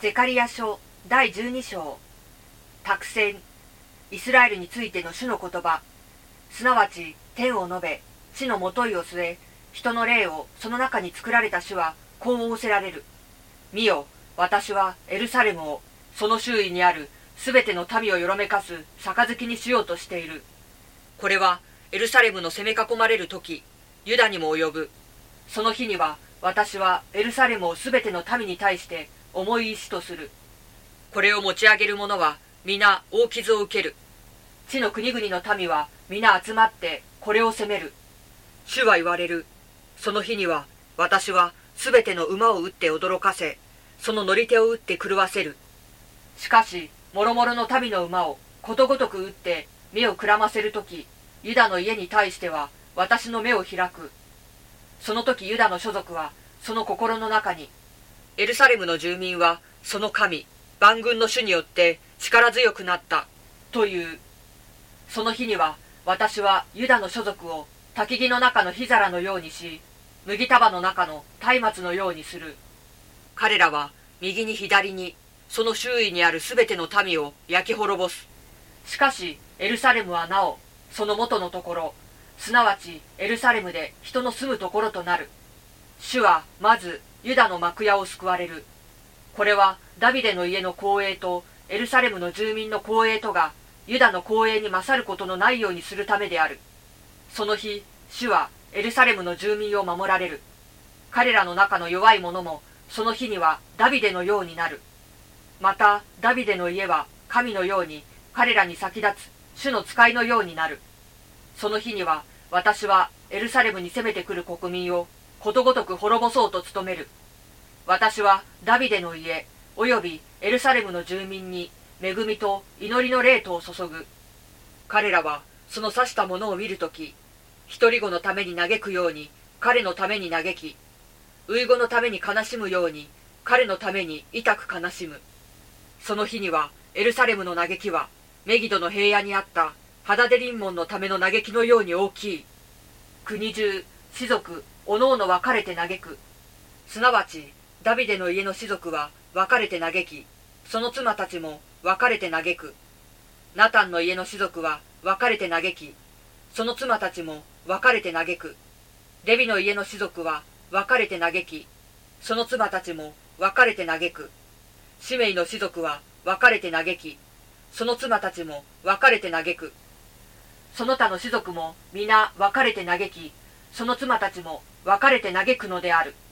ゼカリヤ書第12章。託戦、イスラエルについての主の言葉、すなわち天を述べ、地のもといを据え、人の霊をその中に作られた主はこう仰せられる。見よ、私はエルサレムを、その周囲にあるすべての民をよろめかす杯にしようとしている。これはエルサレムの攻め囲まれる時、ユダにも及ぶ。その日には私はエルサレムをすべての民に対して重い石とする。これを持ち上げる者は皆大傷を受ける。地の国々の民は皆集まってこれを責める。主は言われる。その日には私はすべての馬を撃って驚かせ、その乗り手を撃って狂わせる。しかし諸々の民の馬をことごとく撃って目をくらませるとき、ユダの家に対しては私の目を開く。その時ユダの所族はその心の中に、エルサレムの住民はその神万軍の主によって力強くなったという。その日には私はユダの所族を焚き木の中の火皿のようにし、麦束の中の松明のようにする。彼らは右に左にその周囲にあるすべての民を焼き滅ぼす。しかしエルサレムはなおその元のところ、すなわちエルサレムで人の住むところとなる。主はまずユダの幕屋を救われる。これはダビデの家の光栄とエルサレムの住民の光栄とがユダの光栄に勝ることのないようにするためである。その日、主はエルサレムの住民を守られる。彼らの中の弱い者もその日にはダビデのようになる。またダビデの家は神のように彼らに先立つ主の使いのようになる。その日には私はエルサレムに攻めてくる国民をことごとく滅ぼそうと努める。私はダビデの家およびエルサレムの住民に恵みと祈りの霊とを注ぐ。彼らはその刺したものを見るとき、独り子のために嘆くように彼のために嘆き、遺子のために悲しむように彼のために痛く悲しむ。その日にはエルサレムの嘆きはメギドの平野にあったハダデリンモンのための嘆きのように大きい。国中士族おのおの分かれて嘆く。すなわちダビデの家の士族は分かれて嘆き、その妻たちも分かれて嘆く。ナタンの家の士族は分かれて嘆き、その妻たちも分かれて嘆く。レビの家の士族は分かれて嘆き、その妻たちも分かれて嘆く。シメイの士族は分かれて嘆き、その妻たちも分かれて嘆く。その他の士族も皆分かれて嘆き、その妻たちも分かれて嘆くのである。